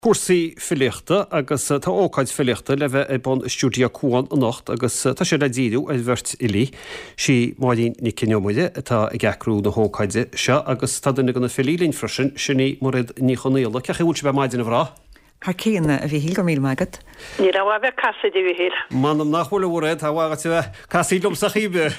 Cuasaí filiachta agus tá ócáid filiachta le bheith ag bon stúdio cuan an nacht agus tá sé le díú a bhirt ilí si máilín ní cinnemuide atá ag gacrú na hócáide seo agus tá duna gona filílín freisin sinní murid ní chonéala cecha bhúlil be maidin bhrá. Har céanna a bhí híl go mí magad? Ní ra bheith casaí bhí hir. Manam nachhfuil bhréid tá bhagad bheith casaí lom sa chibe.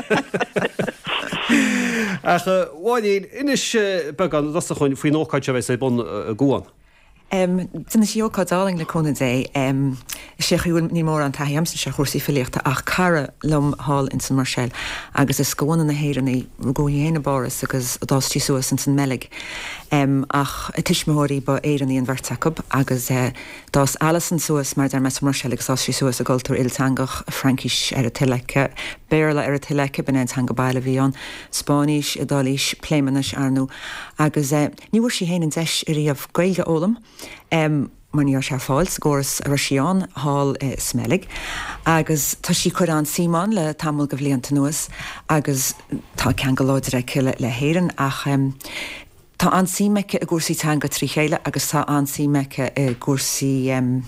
Bháilín inis began dasta chuin faoin ócáid se bheith sé bon gúan. Dyna si ócádáling le cóna dé sé chuúil ní mór an taim sa chósaí filiachta ach cara lom hall in San Marshall agus is scóna na héiranna ggóhéana boras agus dátí suas in San Melig ach a tiismóirí ba éirannaí an bhartacab agus dás Alison suas mar dar me San Marshall agus sí suas a gultúr iltangach Frankis ar a tileice béla ar a tileice ben tanga baile bhíán Spáis a dálís plémanis arnú agus níhar sí héanaan deis i riamh gailge ólam mar níor se fáil scóras a Rasíán hall Smelig agus tá sí chuir an Simán le tamil go bhblionanta nuas agus tá cean go láidir le héireann ach tá ansímeice a gúsaí tanga trí chéile agus tá ansímeice a gúsaí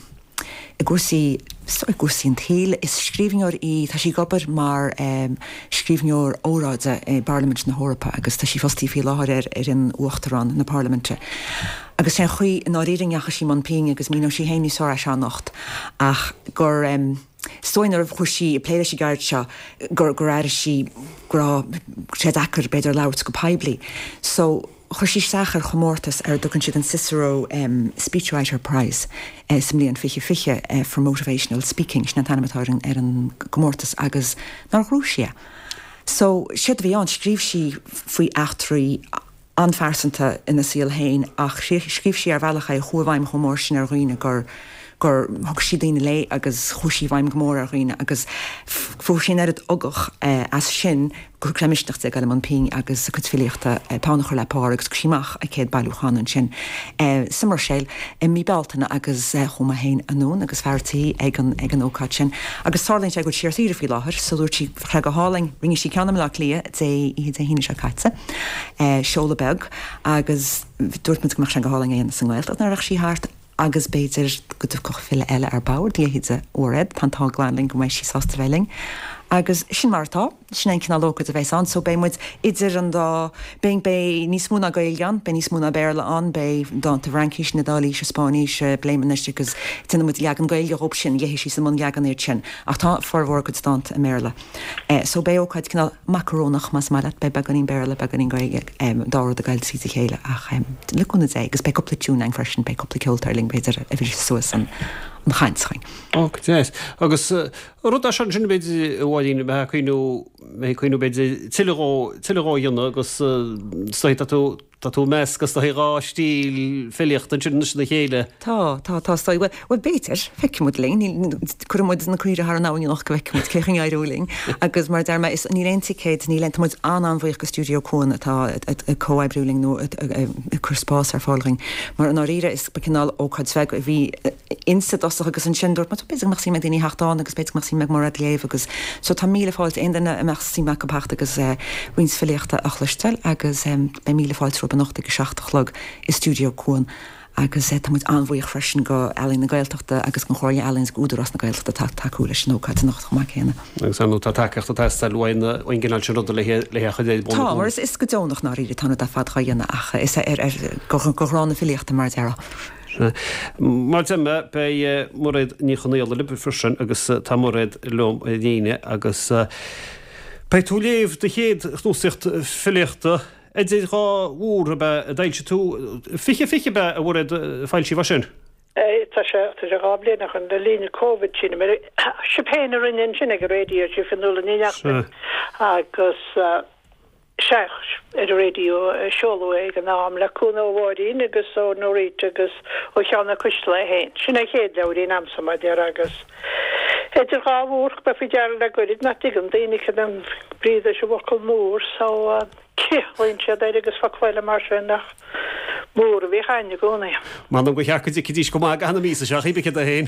an téal is scríbneoir í tá sí gobar mar scríbneoir óráide Parliament na Hórapa agus tá sí fostí fí láthir ar an uachtarrán na Parliamente. Agus sé chuí ná réiringeacha sí man ping agus mí sí héine sá se nacht ach gur stoinar a chuirsí pléile sí gaiir seo gur éidir sí gra sé dachar beidir lát go peblií. So chuir sí sachar chomórtas ar dogann siad an Cicero Speechwriter Prize sem líon fiche for motivational speaking sna tanamatáing ar an gomórtas agus nar Rússia. So siad bhí an scríb sí faoi achtarí anfersanta ina síl héin ach scríb sí ar bhealacha chuhhaim chomór sin ar roioine gur thug si daine lé agus chuisí bhaim gomór ar roioine agus fu sin ar agach as sin gur creimiisteach ag an ping agus go filiachta pánachar lepá agus críach a céad bailúchan sin. San Marshall mí beltainna agus chuma héin anún agus feartaí ag an ócáid sin. Agus sálainn sé go siartíí fí láthir, so dúirtí chre go háling rinne sí ceannam le lia dé iad híine se caiite seola beg agus dúirt go mar se go háling éana san ghil nach sí háart agus béidir go dtí coch fiile eile ar báir díhéide óred pantá gláinling go mééis sí sásta bhéling. Agus sin martá, sin ein cinná lógad a bheits an, so bé muid idir an dá ben bé níos múna gailgan, be níos múna béla an, bé dáanta Frankis na dálí se Spáis bléimeiste agus tinna muid leagan gailge op sin, dhéhé sí sam leagan ir sin, ach tá forhór go dánt a méla. So bé ócaid cinná macarónach mas mar be beganín béla beganín gaige dá a gail sí chéile ach leúna é, agus be coppla túúna freisin be coppla ceoltarling beidir a bhí suas an chaintschain. Yes. Agus rud an sin beidir bháilín be chuinú beidir tiilerá dhéanana agus stoit tú mes gus rá stíl féocht an sin na chéile. Tá stoid bhfuil béitir feicimúd lein chuid na cuiire ar náí nach go bheicimúd cechan airúling agus mar derma is ní lenticéid ní lent muid anmhaoch go stúdio cóin atá cóhabrúling nó chuspás ar fáling. Mar an áíre is becinál ócáid sveg a bhí insta agus an sinúir, má be mar sí me daoine heachtáin agus beit mar sí me mar a léh agus so tá míle fáilt aine me sí me go pacht agus wins filiachta a chluistel agus be míle fáilt tro nachta go 16 is stúdio cóin agus tá muid anmhaoich freisin go eín na gailteachta agus go choirle eíns úidir as na gailteachta taúla sin nóáid nach má chéna. Agus anú tá takeachta testalhhaine oin gginál sin rud le chudé. Tá mar is go dónach ná ríidir tanna a fad chaanna acha is goránna filiachta mar deara. Mar me be morid ní chonéile libe frisin agus tá morid lom dhéine agus bei tú léh de chéad chnúsicht filiachta dé rá úr be dailse tú fiche be a bhid fáil sí sin? Tá sé ráblénach an de lína COVID sin mar sipéine rinne sinna go réidir si fanúla níach agus seach ar a radio seolú ag an nám leúna bhdaín agus ó nóí agus ó cheanna cuisle héin. Sinna chéad leí amsa dear agus. Idir gáhúr be fi dear le goid na an daine an bríide se bhil mór so céhainn sé agus fahile mar nach mór a bhí chaine gúna. Man go cheach chu dís go má anna mísa seach ibe a héin.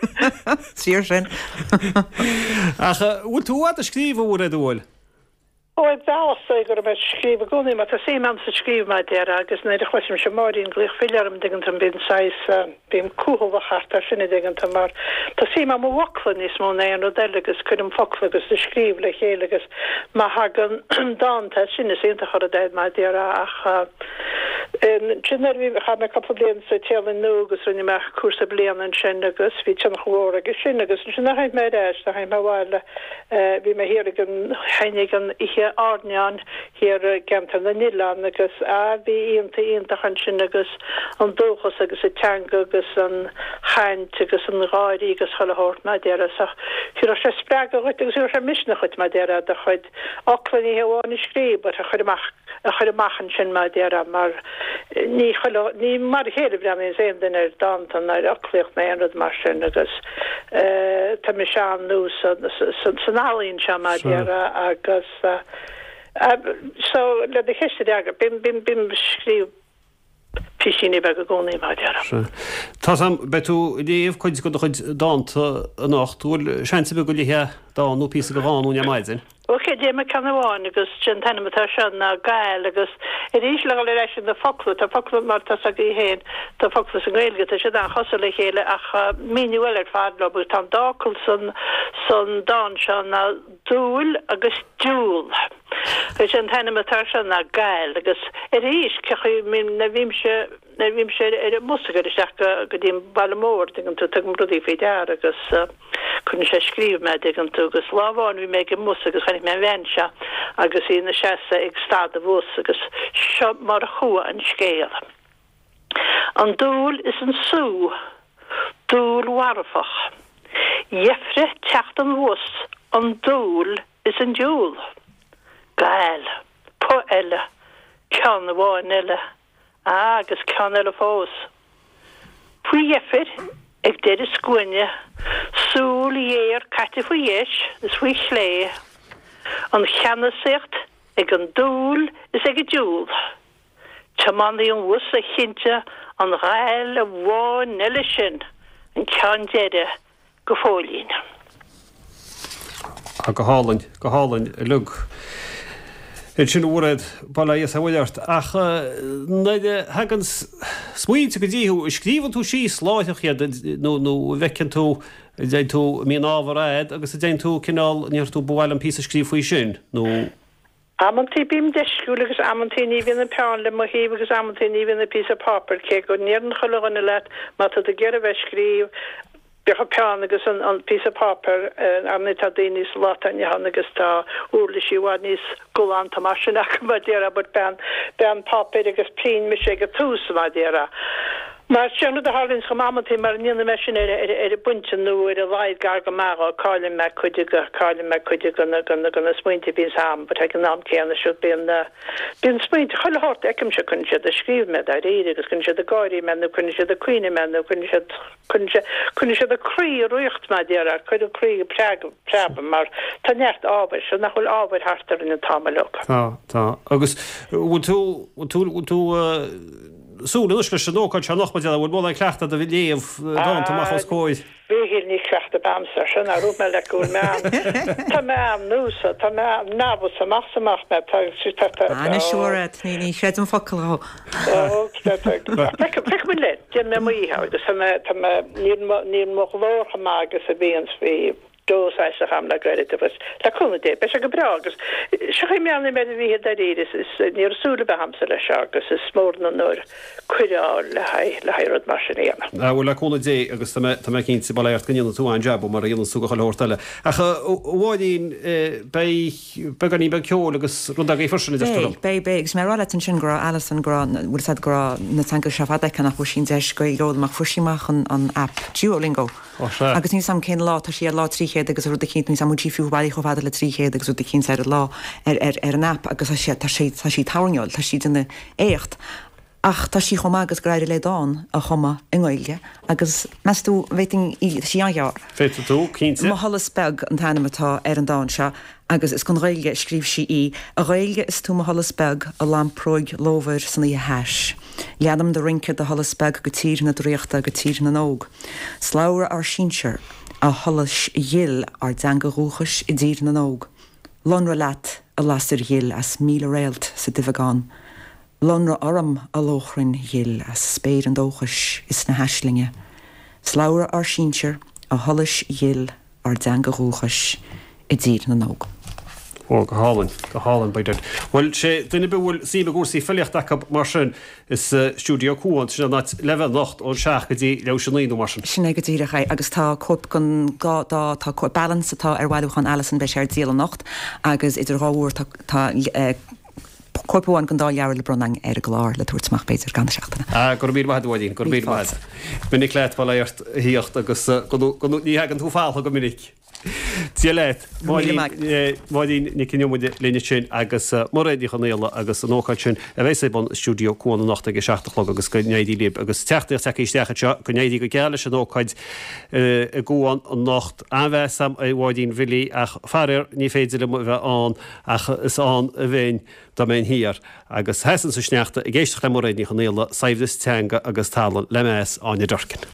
Sír sin. Bhfuil tú a scríomh úr a dúil? dása gur me skrif goni, mat sé man se skrif me der agus ne chwm se marin glich fillarm digent an bin seis bim kuhol hart sinnne digent mar Tá sé ma waklen is mo ne an delegus kunm foklegus de skrifle hélegus ma hagen dan sinnne sé cho deid me der ach Jinner vi ha me kap problem se telen nogus runni me kurse blean sinnegus vi chorige sinnegus nach me ha me wile vi me herigen heinigen ihe Arnian hier gent an Nilan agus a vi intachan sinnegus an dochas agus tegus an haint agus an ráí agus chollehort me der hi se sprag agus se misne chut me der a chuid aklaní heáin skrib, a chuide machen sin me der mar ní mar héle bre mé sé den dan an aklicht me an mar sin agus te me sean no san alín se me der agus so le de hechte dager bim skrif pisini be goni ma der. Tá betú léh chuid go chuid dáanta a nachtúil seinse be go he dá nó pí go bháún a maididzin. Oké, dé me kann bháin agus tennematá se na gail agus ís le leis na folu a folu mar a í héin tá folu an réilge se an chosle chéile ach míúil fádlobu tá dákul san dá se na dúil agus dúl. Gus an tennematá se na gail agus ís cechu min na vimse mussiger seach go dín ballmór digin tú tugm rudí fé dear agus kunn se skrif me digin tú agus láháin vi mé mus agus channig me vense agus í na sese ag stad a bhs agus se mar chua an scéal. An dúl is an sú, dúl warfach. Jeffre techt an bhs, an dúl is an dúl. Gael, po elle, cean a bháin elle. Agus cean eile fós. Pwy jeffir ag dead sgwynne súl éir cati fwy ys is fwy slé. An chanasicht ag an dúl is ag a dúl. Taman an wus a chinte an gael a bháin eile sin an cean dead go fólín. A go hálainn lug. Sin úred ball is bhairt ach hagan smuointe go dtíú scríban tú sí sláitheach nó bhecinn tú dé tú mí ábhráid agus a dé tú cinál níor tú bhhail an pí a scríb faoi sin nó Amantí bím deisciúil agus amantí ní bhíon an peán le mo híh agus amantí ní bhíon a pí a papper cé go nían choganna leat má tá a ggéir a bheith scríb Bech pean agus an piece of paper an it dénis lot an han agus tá úrlisí wa nís goán tamarsinach madéra bud ben paper agus plín me sé go tús madéra. Mar senne de Harlins gemamantí mar nína me sin a bunte nu a leid gar go mar Carlin me chuide gan smuinte bí sam, but ag an ná céanna si bin smuinte chohort ekim se kunn se a skrif me a ré agus kunn se a gáí menn kunn se a cuiine menn kunn se a krí rucht me déra chud a krí prebe mar tá necht áber se nachhol áber hartar in an tamlog. Tá agus tú Súla uisce se nóáil se nachpa bhfuil bóla cleachta a bhí léomh dáanta cóid. Bhíhir ní cleachta bamsa sin a rúb me le gúil me Tá me am núsa tá me nábú samach me Anna siúrad ní sé an focail Pe le Dé me míthe agus ní mo lócha mágus a bhíons fhí dos eise ham le goide was le kunna dé be go bragus se meanna me vi daríris is níor súle behamse le segus is smórna nóir cuiá le hairod mar sinna. Bhfuil le chuna dé agus tá cinn sa baléart gannne tú an jab mar dhéanana súga choirtaile. Acha bháidín beganí be ceol agus runda é fursanna de. Bégus mé rála sin gra Alison gra bhfuil gra na tan go sefadacha nach sin deis go ggóach fuisiach an app Duolingo. Agus ní sam cén lá tá sí lá tríché agus ru chéint ní samú fiú bailí cho fada le tríché agus ú cinn sé lá ar an app agus sé sí táneáil tá si duna écht. Ach tá sí chomá agus greidir le dáin a chuma ingáilge agus meú bhéting sí anhear. Féidir tú cínte? Má hallas beg an tanamatá ar an dáin se agus is gon réilge scríb si í. A réilge is tú hallas beg a lamproig lóver sanna i heis. Leanam de rinke de hallas beg go tír na dréachta go tír na nóg. Sláir ar síseir a hallas dhill ar deanga rúchas I ddír na nóg. Lonra leat a lasir hill as míle réalt sa divagán. Lonra orm a lochrin hill as spéir an dóchas is na haslinge. Slaura ar síintir a hollis hill ar danga rúchas I dír na nóg. Go hálan bei dut. Well sé dunne bhfuil sí gúsaí felliocht ac mar sin is stúdio cúan sin na level nacht ón seach go dtí le sinnaí mar sin. Sinna go dtíirecha agus tá cop gon gádá tá cop balance atá ar bhhaidúchan Alison be sé díal nacht agus idir ráúir tá corpúin gan dá leabhar le brunang ar a glár le tuairtach beidir gan seachtainna. Gur bír bhhaidín, gur bír bhhaid. Minic leit bhil éirt híocht agus ní hagan tú fáilcha go minic. Tí leit máidín ní cinnemuide líine sin agus moréidí chunéile agus an nóchaid sin a bhééis bon stúdio cúna nachta go seachtalog agus go néidí lib agus teachtaí teíistecha go néidí go geala an nóchaid a gúan an nacht anhheitsam a bhhaidín bhilí ach farir ní féidir le bheith an ach is an a bhéin do mé hir agus hesan sa sneachta a ggéisteach le moréidí chunéile saimhdas teanga agus talan le meas áine dorcin.